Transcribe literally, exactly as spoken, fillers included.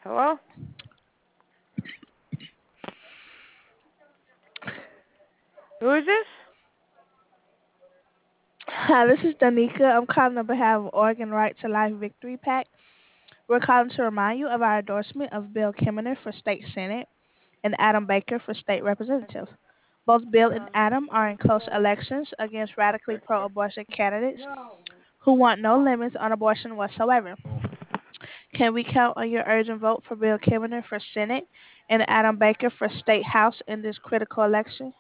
Hello? Who is this? Hi, this is Danica. I'm calling on behalf of Oregon Right to Life Victory PAC. We're calling to remind you of our endorsement of Bill Kimmener for State Senate and Adam Baker for State Representative. Both Bill and Adam are in close elections against radically pro abortion candidates who want no limits on abortion whatsoever. Can we count on your urgent vote for Bill Kimmener for Senate and Adam Baker for State House in this critical election?